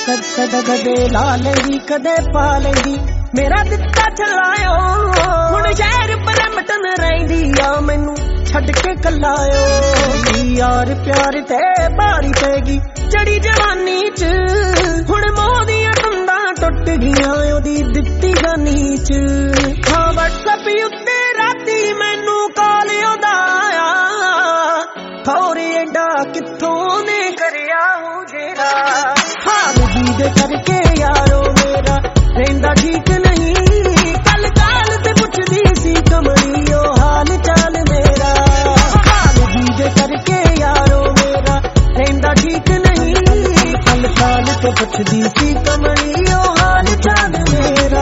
कदे ला लेंदी कदे पा लेंदी मेरा दिता चलायो हुण शहर परमटन रहिंदी आ मैनू छड्ड के कलायो यार प्यार ते भारी पैगी जड़ी जवानी च हुण मोह दियां तंदां टुट गईयां ओदी दित्ती गानी च हाँ WhatsApp उत्ते राती मैनू कॉल आउंदा आ थोड़े एडा कित्थों ने करिया हूं जेड़ा हाल दे करके यारो मेरा रहिंदा ठीक नहीं कल काल ते पुछदी सी कमली ओ हाल चाल मेरा हाल दे करके यारो मेरा रहिंदा ठीक नहीं कल काल ते पुछदी सी कमली ओ हाल चाल मेरा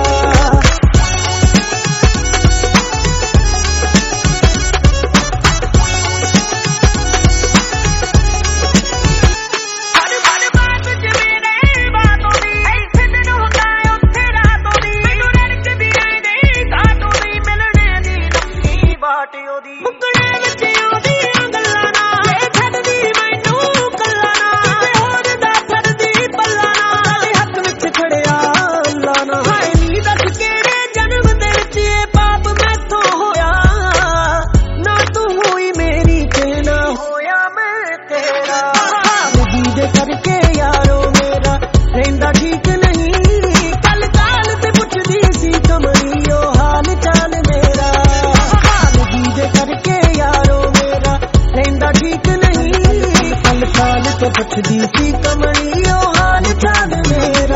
करके यारो मेरा रहिंदा ठीक नहीं कल काल ते पुछदी सी कमली ओ हाल चाल मेरा हाल दे करके यारो मेरा रहिंदा ठीक नहीं कल काल ते पुछदी सी कमली ओ हाल चाल मेरा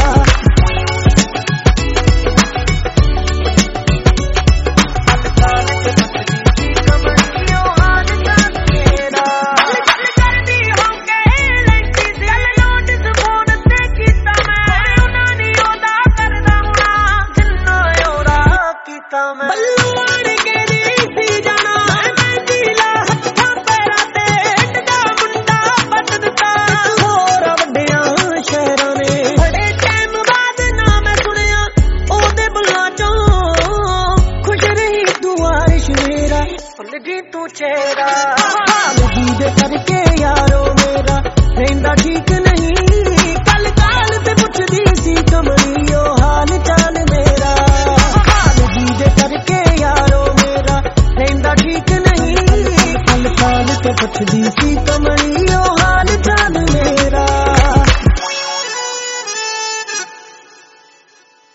तू चेहरा हाल दे करके यारो मेरा रहिंदा ठीक नहीं कल काल ते पुछदी सी कमली ओ